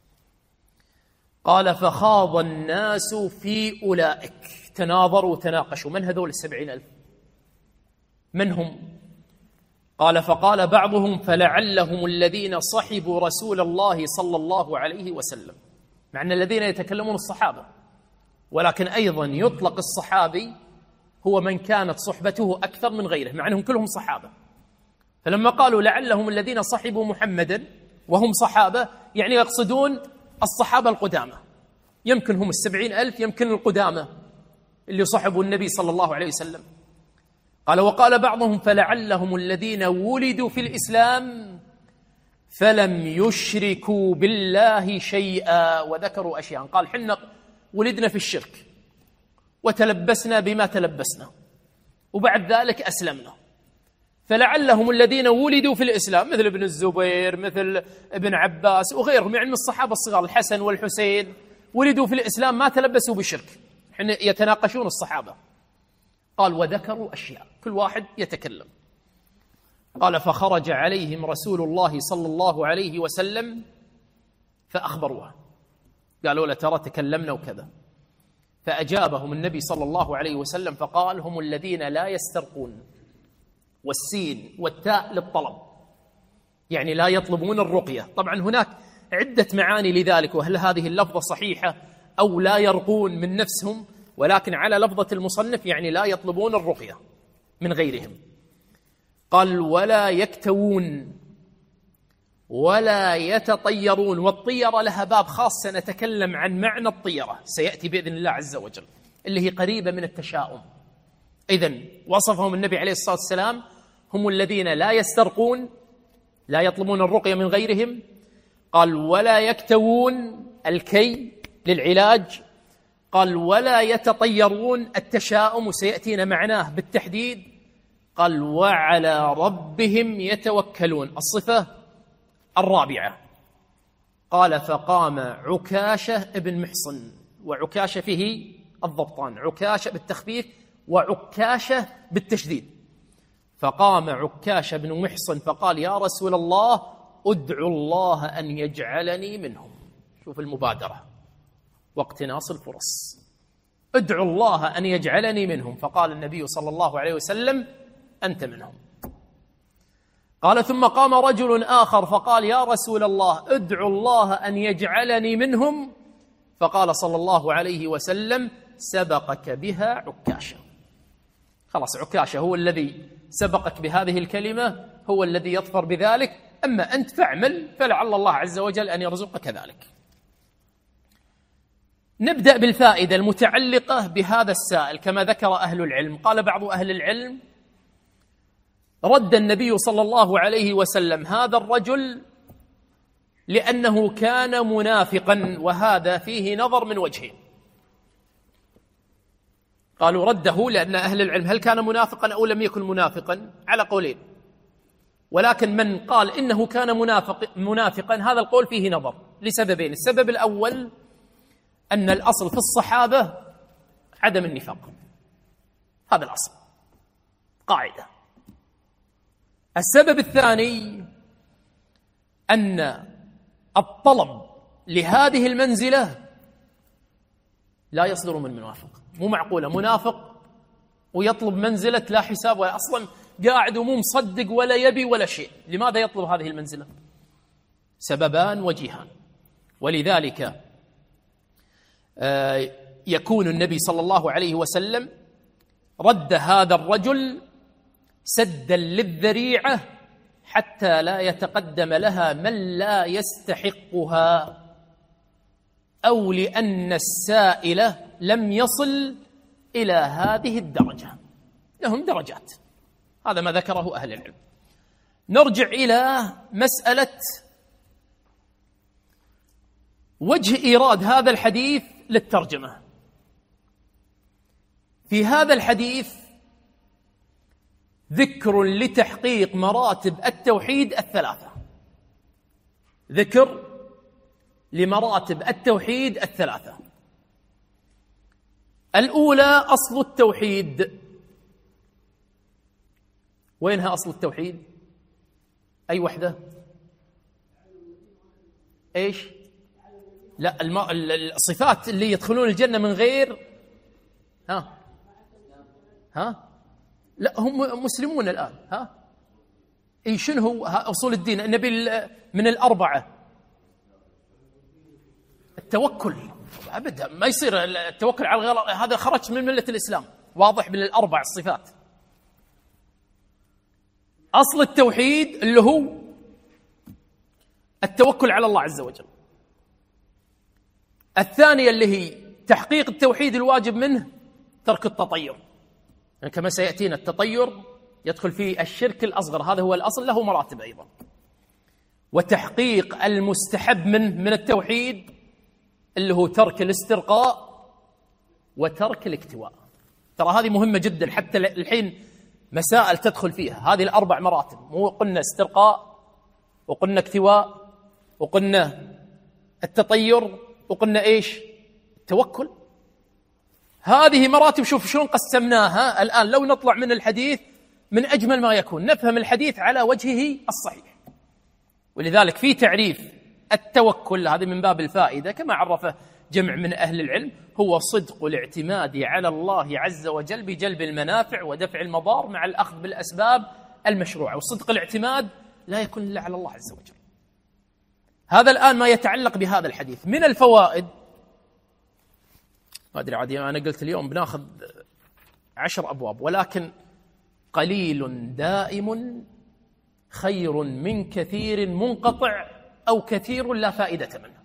قال فخاض الناس في أولئك، تناظروا تناقشوا من هذول 70,000 من هم؟ قال فقال بعضهم فلعلهم الذين صحبوا رسول الله صلى الله عليه وسلم، مع أن الذين يتكلمون الصحابة، ولكن أيضا يطلق الصحابي هو من كانت صحبته أكثر من غيره، مع أنهم كلهم صحابة. فلما قالوا لعلهم الذين صحبوا محمدا وهم صحابة، يعني يقصدون الصحابة القدامى، يمكن هم 70,000، يمكن القدامى اللي صحبوا النبي صلى الله عليه وسلم. قال وقال بعضهم فلعلهم الذين ولدوا في الإسلام فلم يشركوا بالله شيئا، وذكروا أشياء. قال حنا ولدنا في الشرك وتلبسنا بما تلبسنا وبعد ذلك أسلمنا، فلعلهم الذين ولدوا في الإسلام مثل ابن الزبير مثل ابن عباس وغيرهم، يعني من الصحابة الصغار الحسن والحسين، ولدوا في الإسلام ما تلبسوا بشرك. حين يتناقشون الصحابة. قال وذكروا أشياء، كل واحد يتكلم. قال فخرج عليهم رسول الله صلى الله عليه وسلم فأخبروها، قالوا له ترى تكلمنا وكذا. فأجابهم النبي صلى الله عليه وسلم فقال هم الذين لا يسترقون، والسين والتاء للطلب، يعني لا يطلبون الرقية. طبعا هناك عدة معاني لذلك، وهل هذه اللفظة صحيحة أو لا يرقون من نفسهم، ولكن على لفظة المصنف يعني لا يطلبون الرقية من غيرهم. قال ولا يكتوون ولا يتطيرون، والطيرة لها باب خاص سنتكلم عن معنى الطيرة سيأتي بإذن الله عز وجل، اللي هي قريبة من التشاؤم. إذن وصفهم النبي عليه الصلاة والسلام هم الذين لا يسترقون، لا يطلبون الرقية من غيرهم. قال ولا يكتوون الكي للعلاج. قال ولا يتطيرون التشاؤم، وسيأتينا معناه بالتحديد. قال وعلى ربهم يتوكلون، الصفة الرابعة. قال فقام عكاشة ابن محصن، وعكاشة فيه الضبطان، عكاشة بالتخفيف وعكاشة بالتشديد. فقام عكاشة بن محصن فقال يا رسول الله ادعو الله أن يجعلني منهم. شوف المبادرة واقتناص الفرص، ادعو الله أن يجعلني منهم. فقال النبي صلى الله عليه وسلم أنت منهم. قال ثم قام رجل آخر فقال يا رسول الله ادعو الله أن يجعلني منهم. فقال صلى الله عليه وسلم سبقك بها عكاشة. خلاص، عكاشة هو الذي سبقك بهذه الكلمة، هو الذي يظفر بذلك، أما أنت فاعمل فلعل الله عز وجل أن يرزقك ذلك. نبدأ بالفائدة المتعلقة بهذا السائل كما ذكر أهل العلم. قال بعض أهل العلم رد النبي صلى الله عليه وسلم هذا الرجل لأنه كان منافقا، وهذا فيه نظر من وجهين. قالوا رده لأن أهل العلم هل كان منافقا أو لم يكن منافقا على قولين، ولكن من قال إنه كان منافقا هذا القول فيه نظر لسببين. السبب الأول أن الأصل في الصحابة عدم النفاق، هذا الأصل قاعدة. السبب الثاني أن الطلب لهذه المنزلة لا يصدر من منافق. مو معقولة منافق ويطلب منزلة لا حساب ولا أصلا قاعد ومو مصدق ولا يبي ولا شيء. لماذا يطلب هذه المنزلة؟ سببان وجيهان. ولذلك يكون النبي صلى الله عليه وسلم رد هذا الرجل سدا للذريعة حتى لا يتقدم لها من لا يستحقها، أو لأن السائل لم يصل إلى هذه الدرجة. لهم درجات، هذا ما ذكره أهل العلم. نرجع إلى مسألة وجه إيراد هذا الحديث للترجمة. في هذا الحديث ذكر لتحقيق مراتب التوحيد الثلاثة، ذكر لمراتب التوحيد الثلاثة. الأولى أصل التوحيد. وينها أصل التوحيد؟ أي وحدة؟ إيش؟ لا، الصفات اللي يدخلون الجنة من غير لا هم مسلمون الآن. إيه شنو هو أصول الدين؟ النبي من الأربعة التوكل، أبدا ما يصير التوكل على الغير، هذا خرج من ملة الإسلام، واضح من الأربع الصفات. أصل التوحيد اللي هو التوكل على الله عز وجل. الثانية اللي هي تحقيق التوحيد الواجب منه ترك التطير، يعني كما سيأتينا التطير يدخل فيه الشرك الأصغر، هذا هو الأصل، له مراتب أيضا. وتحقيق المستحب من التوحيد اللي هو ترك الاسترقاء وترك الاكتواء. ترى هذه مهمة جدا، حتى الحين مسائل تدخل فيها هذه الأربع مراتب. مو قلنا استرقاء، وقلنا اكتواء، وقلنا التطير، وقلنا إيش؟ التوكل. هذه مراتب. شوف شلون قسمناها الآن. لو نطلع من الحديث من أجمل ما يكون نفهم الحديث على وجهه الصحيح. ولذلك في تعريف التوكل، هذا من باب الفائدة كما عرفه جمع من أهل العلم، هو صدق الاعتماد على الله عز وجل بجلب المنافع ودفع المضار مع الأخذ بالأسباب المشروعة. وصدق الاعتماد لا يكون إلا على الله عز وجل. هذا الآن ما يتعلق بهذا الحديث. من الفوائد، ما أدري عادي أنا قلت اليوم بناخذ 10 أبواب، ولكن قليل دائم خير من كثير منقطع أو كثير لا فائدة منه.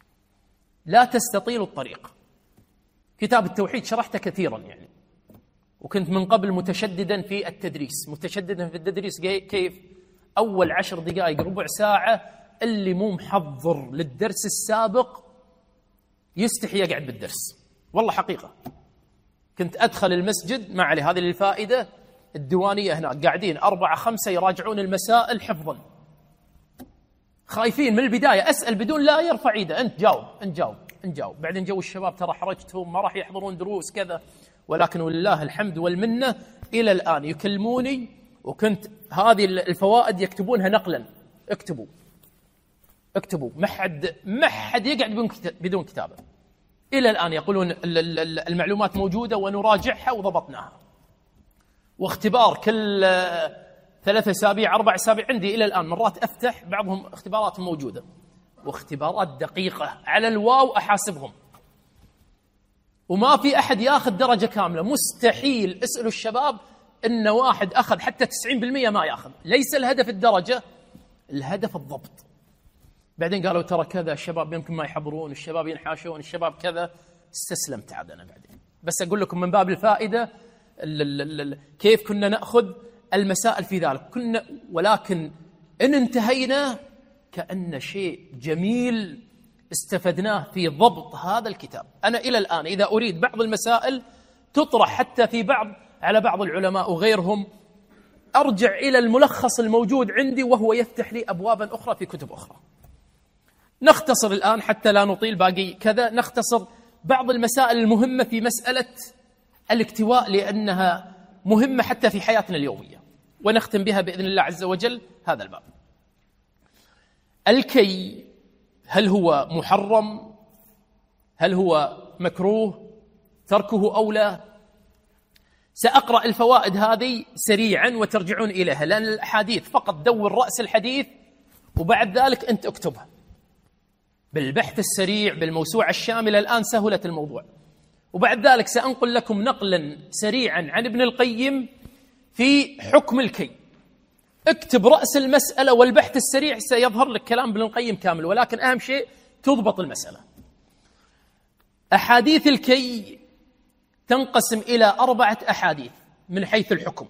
لا تستطيل الطريق. كتاب التوحيد شرحته كثيرا، يعني وكنت من قبل متشددا في التدريس. متشددا في التدريس كيف؟ أول 10 دقائق ربع ساعة اللي مو محضر للدرس السابق يستحي يقعد بالدرس، والله حقيقة. كنت أدخل المسجد، ما عليه، هذه للفائدة، الديوانية هناك قاعدين 4 5 يراجعون المسائل حفظا، خايفين من البداية. أسأل بدون لا يرفع إيده، أنت جاوب أنت جاوب أنت جاوب. بعدين جو الشباب ترى حرجتهم ما راح يحضرون دروس كذا، ولكن ولله الحمد والمنة إلى الآن يكلموني، وكنت هذه الفوائد يكتبونها نقلا. اكتبوا، ما حد يقعد بدون كتابة. إلى الآن يقولون المعلومات موجودة ونراجعها وضبطناها. واختبار كل 3 أسابيع 4 أسابيع عندي إلى الآن، مرات أفتح بعضهم اختبارات موجودة، واختبارات دقيقة على الواو أحاسبهم، وما في أحد ياخذ درجة كاملة، مستحيل. اسألوا الشباب إن واحد أخذ حتى 90% ما ياخذ. ليس الهدف الدرجة، الهدف الضبط. بعدين قالوا ترى كذا، الشباب يمكن ما يحضرون، الشباب ينحاشون، الشباب كذا. استسلمت عاد أنا بعدين. بس أقول لكم من باب الفائدة كيف كنا نأخذ المسائل في ذلك. ولكن إن انتهينا كأن شيء جميل استفدناه في ضبط هذا الكتاب. أنا إلى الآن إذا أريد بعض المسائل تطرح حتى في على بعض العلماء وغيرهم، أرجع إلى الملخص الموجود عندي، وهو يفتح لي أبوابا أخرى في كتب أخرى. نختصر الآن حتى لا نطيل، باقي كذا، نختصر بعض المسائل المهمة في مسألة الاكتواء، لأنها مهمة حتى في حياتنا اليومية، ونختم بها بإذن الله عز وجل هذا الباب. الكي، هل هو محرم؟ هل هو مكروه؟ تركه أو لا؟ سأقرأ الفوائد هذه سريعا وترجعون إليها، لأن الأحاديث فقط دور رأس الحديث، وبعد ذلك أنت اكتبها بالبحث السريع بالموسوعة الشاملة. الآن سهلت الموضوع. وبعد ذلك سأنقل لكم نقلا سريعا عن ابن القيم في حكم الكي. اكتب رأس المسألة والبحث السريع، سيظهر لك كلام ابن القيم كامل، ولكن أهم شيء تضبط المسألة. أحاديث الكي تنقسم إلى 4 أحاديث من حيث الحكم.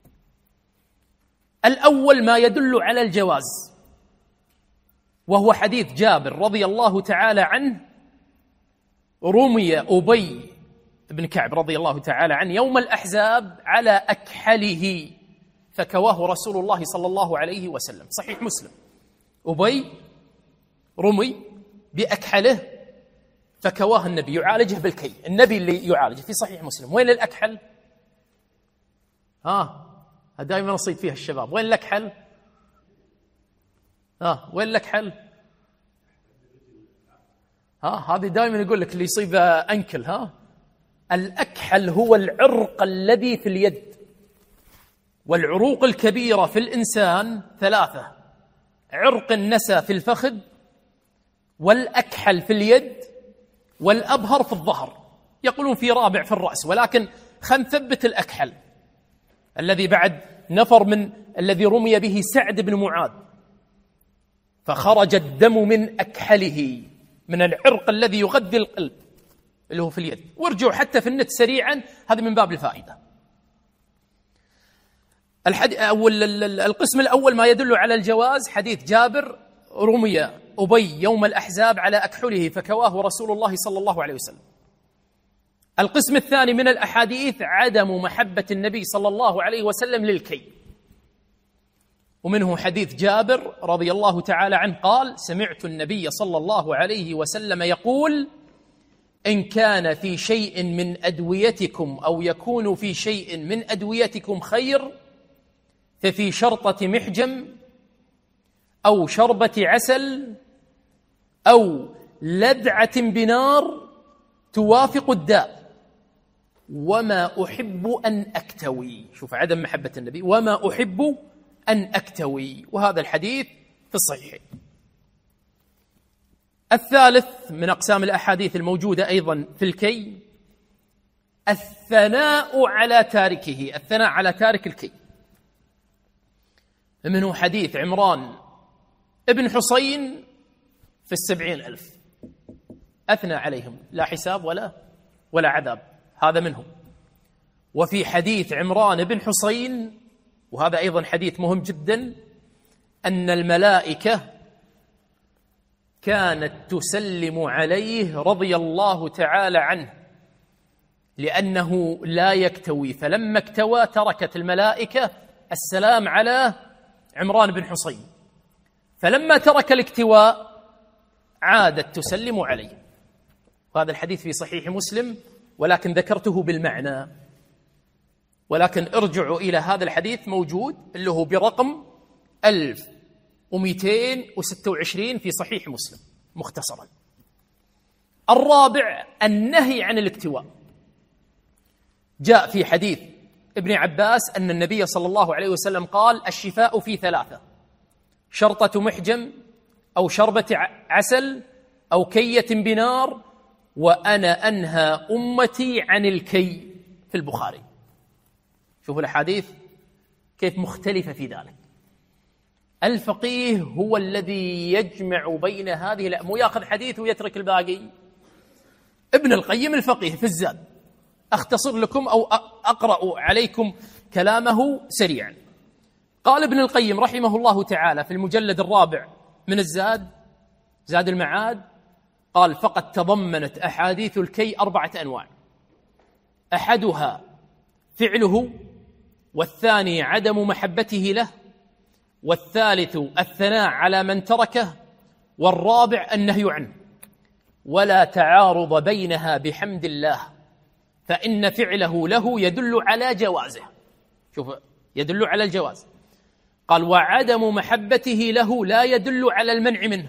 الأول ما يدل على الجواز، وهو حديث جابر رضي الله تعالى عنه: رمي أبي بن كعب رضي الله تعالى عنه يوم الأحزاب على أكحله فكواه رسول الله صلى الله عليه وسلم. صحيح مسلم. أبي رمي بأكحله فكواه النبي، يعالجه بالكي، النبي اللي يعالجه، في صحيح مسلم. وين الأكحل؟ دائما نصيد فيها الشباب. وين الأكحل؟ وين الأكحل؟ هذه دائما يقول لك اللي يصيب أنكل. الأكحل هو العرق الذي في اليد، والعروق الكبيرة في الإنسان 3: عرق النسا في الفخذ، والأكحل في اليد، والأبهر في الظهر. يقولون في رابع في الرأس، ولكن خلينا نثبت الأكحل الذي بعد نفر من الذي رمي به سعد بن معاذ، فخرج الدم من أكحله، من العرق الذي يغذي القلب اللي هو في اليد. وارجعوا حتى في النت سريعا، هذا من باب الفائدة. القسم الأول ما يدل على الجواز، حديث جابر: رمي أبي يوم الأحزاب على أكحله فكواه رسول الله صلى الله عليه وسلم. القسم الثاني من الأحاديث عدم محبة النبي صلى الله عليه وسلم للكي، ومنه حديث جابر رضي الله تعالى عنه قال: سمعت النبي صلى الله عليه وسلم يقول: إن كان في شيء من أدويتكم أو يكون في شيء من أدويتكم خير ففي شرطة محجم أو شربة عسل أو لدعة بنار توافق الداء، وما أحب أن أكتوي. شوف عدم محبة النبي، وما أحب أن أكتوي. وهذا الحديث في الصحيحين. الثالث من أقسام الأحاديث الموجودة أيضا في الكي الثناء على تاركه، الثناء على تارك الكي. منه حديث عمران ابن حسين في 70,000 أثنى عليهم لا حساب ولا عذاب، هذا منهم. وفي حديث عمران بن حسين، وهذا أيضا حديث مهم جدا، أن الملائكة كانت تسلم عليه رضي الله تعالى عنه لأنه لا يكتوي، فلما اكتوى تركت الملائكة السلام على عمران بن حسين، فلما ترك الاكتواء عادت تسلم عليه. وهذا الحديث في صحيح مسلم، ولكن ذكرته بالمعنى، ولكن ارجعوا إلى هذا الحديث موجود اللي هو برقم 1226 في صحيح مسلم مختصرا. الرابع النهي عن الاكتواء. جاء في حديث ابن عباس أن النبي صلى الله عليه وسلم قال: الشفاء في ثلاثة: شرطة محجم، أو شربة عسل، أو كية بنار، وأنا أنهى أمتي عن الكي، في البخاري. شوفوا الأحاديث كيف مختلفة في ذلك. الفقيه هو الذي يجمع بين هذه، مو يأخذ حديث ويترك الباقي. ابن القيم الفقيه في الزاد، أختصر لكم أو أقرأ عليكم كلامه سريعا. قال ابن القيم رحمه الله تعالى في المجلد الرابع من الزاد، زاد المعاد، قال: فقد تضمنت أحاديث الكي 4 أنواع: أحدها فعله، والثاني عدم محبته له، والثالث الثناء على من تركه، والرابع النهي عنه، ولا تعارض بينها بحمد الله، فإن فعله له يدل على جوازه. شوف، يدل على الجواز. قال: وعدم محبته له لا يدل على المنع منه،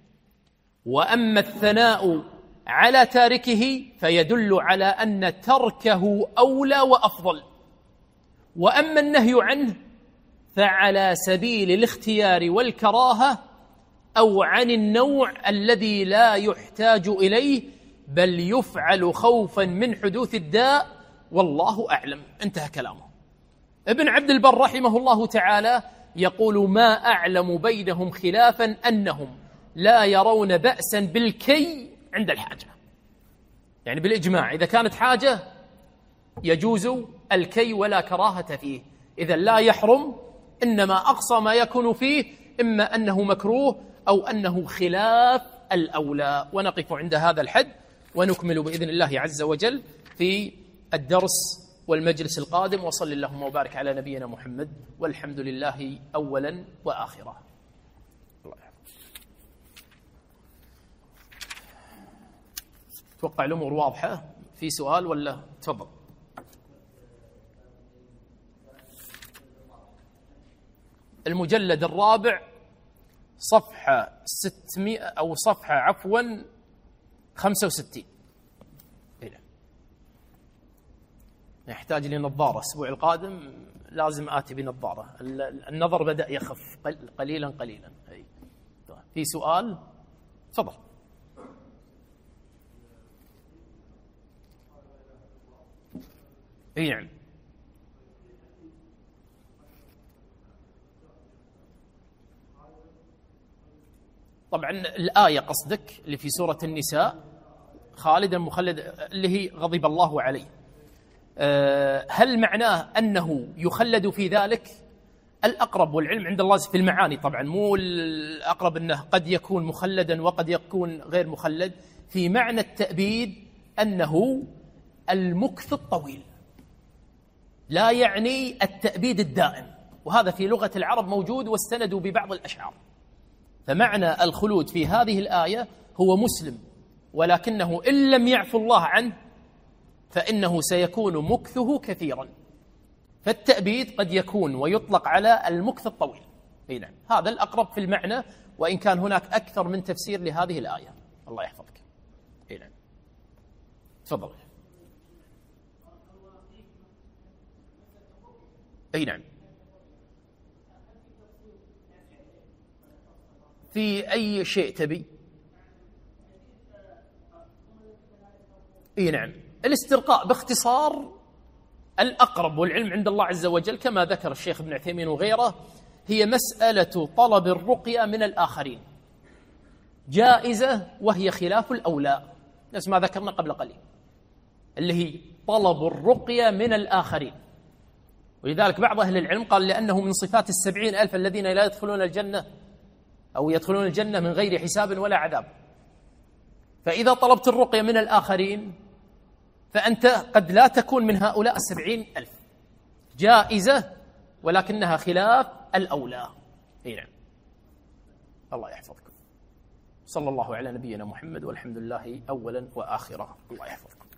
وأما الثناء على تاركه فيدل على أن تركه أولى وأفضل، وأما النهي عنه فعلى سبيل الاختيار والكراهة، أو عن النوع الذي لا يحتاج إليه، بل يفعل خوفا من حدوث الداء، والله أعلم. انتهى كلامه. ابن عبد البر رحمه الله تعالى يقول: ما أعلم بينهم خلافا أنهم لا يرون بأسا بالكي عند الحاجة. يعني بالإجماع إذا كانت حاجة يجوز الكي ولا كراهة فيه، إذا لا يحرم، إنما أقصى ما يكون فيه إما أنه مكروه أو أنه خلاف الأولى. ونقف عند هذا الحد، ونكمل بإذن الله عز وجل في الدرس والمجلس القادم. وصل اللهم وبارك على نبينا محمد، والحمد لله أولا وآخرا. أتوقع الأمور واضحة. في سؤال ولا؟ تفضل. المجلد الرابع صفحة 600 أو صفحة عفوا 65. يحتاج لنظارة الأسبوع القادم، لازم آتي بنظارة. النظر بدأ يخف قليلا قليلا. في سؤال؟ تفضل. نعم. طبعا الآية قصدك اللي في سورة النساء: خالدا مخلد، اللي هي غضب الله عليه. هل معناه أنه يخلد في ذلك؟ الأقرب والعلم عند الله في المعاني، طبعا مو الأقرب أنه قد يكون مخلدا وقد يكون غير مخلد. في معنى التأبيد أنه المكث الطويل، لا يعني التأبيد الدائم، وهذا في لغة العرب موجود واستندوا ببعض الأشعار. فمعنى الخلود في هذه الآية هو مسلم، ولكنه إن لم يعفو الله عنه فإنه سيكون مكثه كثيرا. فالتأبيد قد يكون ويطلق على المكث الطويل. نعم، هذا الأقرب في المعنى، وإن كان هناك أكثر من تفسير لهذه الآية. الله يحفظك. نعم، تفضل. نعم. في أي شيء تبي؟ نعم. الاسترقاء باختصار الأقرب والعلم عند الله عز وجل كما ذكر الشيخ ابن عثيمين وغيره، هي مسألة طلب الرقية من الآخرين، جائزة وهي خلاف الأولى، نفس ما ذكرنا قبل قليل، اللي هي طلب الرقية من الآخرين. ولذلك بعض أهل العلم قال لأنه من صفات 70,000 الذين لا يدخلون الجنة أو يدخلون الجنة من غير حساب ولا عذاب. فإذا طلبت الرقية من الآخرين فأنت قد لا تكون من هؤلاء 70,000، جائزة ولكنها خلاف الأولى. نعم. الله يحفظكم. صلى الله على نبينا محمد والحمد لله أولا وآخرا. الله يحفظكم.